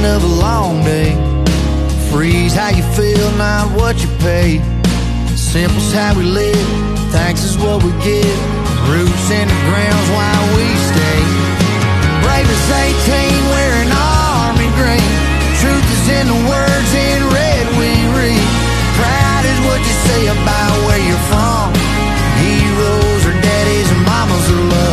end of a long day. Free's how you feel, not what you pay. Simple's how we live, thanks is what we get. Roots in the ground,